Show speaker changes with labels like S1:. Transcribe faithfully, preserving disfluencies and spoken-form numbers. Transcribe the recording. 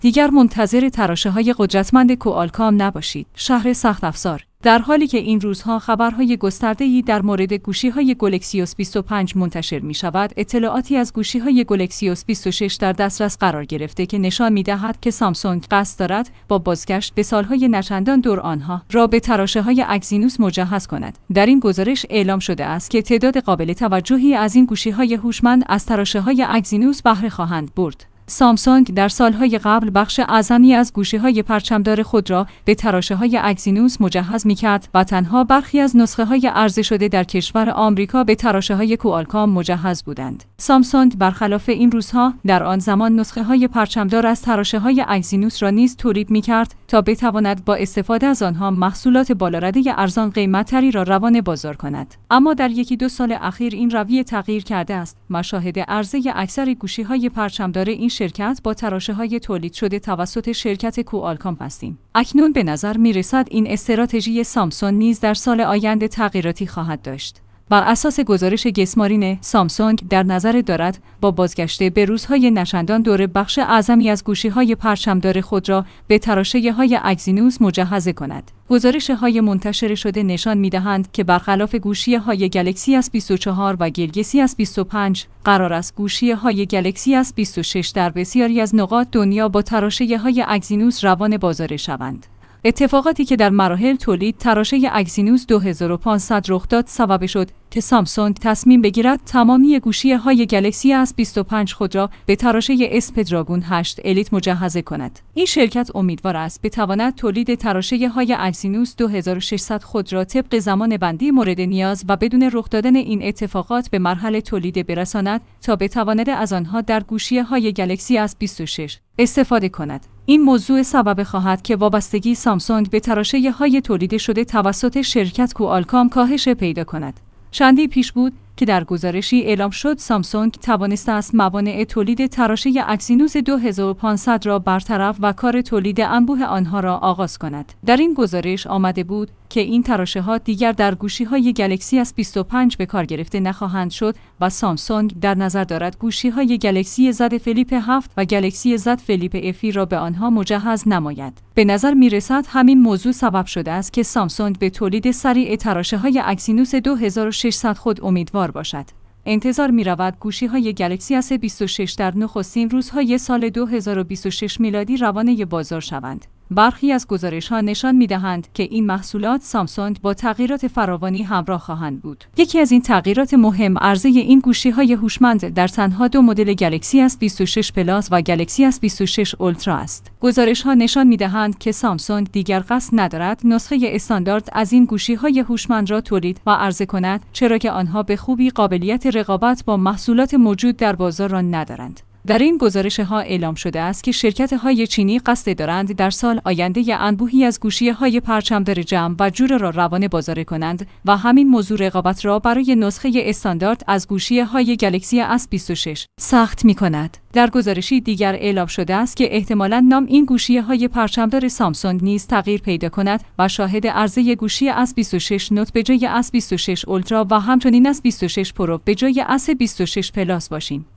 S1: دیگر منتظر تراشه‌های قدرتمند کوالکام نباشید. شهر سخت افزار. در حالی که این روزها خبرهای گسترده‌ای در مورد گوشی‌های گلکسیوس بیست و پنج منتشر می‌شود، اطلاعاتی از گوشی‌های گلکسیوس بیست و شش در دسترس قرار گرفته که نشان می‌دهد که سامسونگ قصد دارد با بازگشت به سال‌های نچندان دور آنها را به تراشه‌های اکسینوس مجهز کند. در این گزارش اعلام شده است که تعداد قابل توجهی از این گوشی‌های هوشمند از تراشه‌های اکسینوس بهره خواهند برد. سامسونگ در سالهای قبل بخش اعظمی از گوشی‌های پرچمدار خود را به تراشه‌های اکسینوس مجهز می‌کرد و تنها برخی از نسخه‌های عرضه شده در کشور آمریکا به تراشه‌های کوالکام مجهز بودند. سامسونگ برخلاف این روزها در آن زمان نسخه‌های پرچمدار از تراشه‌های اکسینوس را نیز تولید می‌کرد تا بتواند با استفاده از آنها محصولات بالارده ارزان قیمت‌تری را روانه بازار کند. اما در یکی دو سال اخیر این رویه تغییر کرده است. مشاهده عرضه اکثر گوشی‌های پرچمدار این شرکت با تراشه‌های تولید شده توسط شرکت کوالکام هستیم. اکنون به نظر می‌رسد این استراتژی سامسونگ نیز در سال آینده تغییراتی خواهد داشت. بر اساس گزارش گسمارین، سامسونگ در نظر دارد با بازگشت به روزهای نچندان دور بخش اعظمی از گوشی‌های پرچمدار خود را به تراشه‌های اکسینوس مجهز کند. گزارش‌های منتشر شده نشان می‌دهند که برخلاف گوشی‌های گلکسی اس بیست و چهار و گلگسی اس بیست و پنج، قرار است گوشی‌های گلکسی اس بیست و شش در بسیاری از نقاط دنیا با تراشه‌های اکسینوس روان بازار شوند. اتفاقاتی که در مراحل تولید تراشه اکسینوس دو هزار و پانصد رخ داد سبب شد که سامسونگ تصمیم بگیرد تمامی گوشی‌های گلکسی اس بیست و پنج خود را به تراشه اسپدراگون هشت الیت مجهز کند. این شرکت امیدوار است بتواند تولید تراشه‌های اکسینوس دو هزار و ششصد خود را طبق زمان بندی مورد نیاز و بدون رخ دادن این اتفاقات به مرحله تولید برساند تا بتواند از آنها در گوشی‌های گلکسی اس بیست و شش استفاده کند. این موضوع سبب خواهد که وابستگی سامسونگ به تراشه‌های تولید شده توسط شرکت کوالکام کاهش پیدا کند. چندی پیش بود که در گزارشی اعلام شد سامسونگ توانسته است موانع تولید تراشه اکسینوس دو هزار و پانصد را برطرف و کار تولید انبوه آنها را آغاز کند. در این گزارش آمده بود که این تراشه‌ها دیگر در گوشی‌های گلکسی اس بیست و پنج به کار گرفته نخواهند شد و سامسونگ در نظر دارد گوشی‌های گلکسی زد فلیپ هفت و گلکسی زد فلیپ افی را به آنها مجهز نماید. به نظر می‌رسد همین موضوع سبب شده است که سامسونگ به تولید سریع تراشه‌های اکسینوس دو هزار و ششصد خود امیدوار باشد. انتظار می‌رود گوشی‌های گلکسی اس بیست و شش در نخستین روزهای سال دو هزار و بیست و شش میلادی روانه بازار شوند. برخی از گزارش‌ها نشان می‌دهند که این محصولات سامسونگ با تغییرات فراوانی همراه خواهند بود. یکی از این تغییرات مهم عرضه این گوشی‌های هوشمند در تنها دو مدل گلکسی اس بیست و شش پلاس و گلکسی اس بیست و شش اولترا است. گزارش‌ها نشان می‌دهند که سامسونگ دیگر قصد ندارد نسخه استاندارد از این گوشی‌های هوشمند را تولید و عرضه کند، چرا که آنها به خوبی قابلیت رقابت با محصولات موجود در بازار را ندارند. در این گزارش‌ها اعلام شده است که شرکت‌های چینی قصد دارند در سال آینده انبوهی از گوشی‌های پرچمدار جمع و جور را روانه بازار کنند و همین موضوع رقابت را برای نسخه استاندارد از گوشی‌های گلکسی اس بیست و شش سخت می‌کند. در گزارشی دیگر اعلام شده است که احتمالاً نام این گوشی‌های پرچمدار سامسونگ نیز تغییر پیدا کند و شاهد عرضه گوشی اس بیست و شش نوت به جای اس بیست و شش اولترا و همچنین اس بیست و شش پرو به جای اس بیست و شش پلاس باشیم.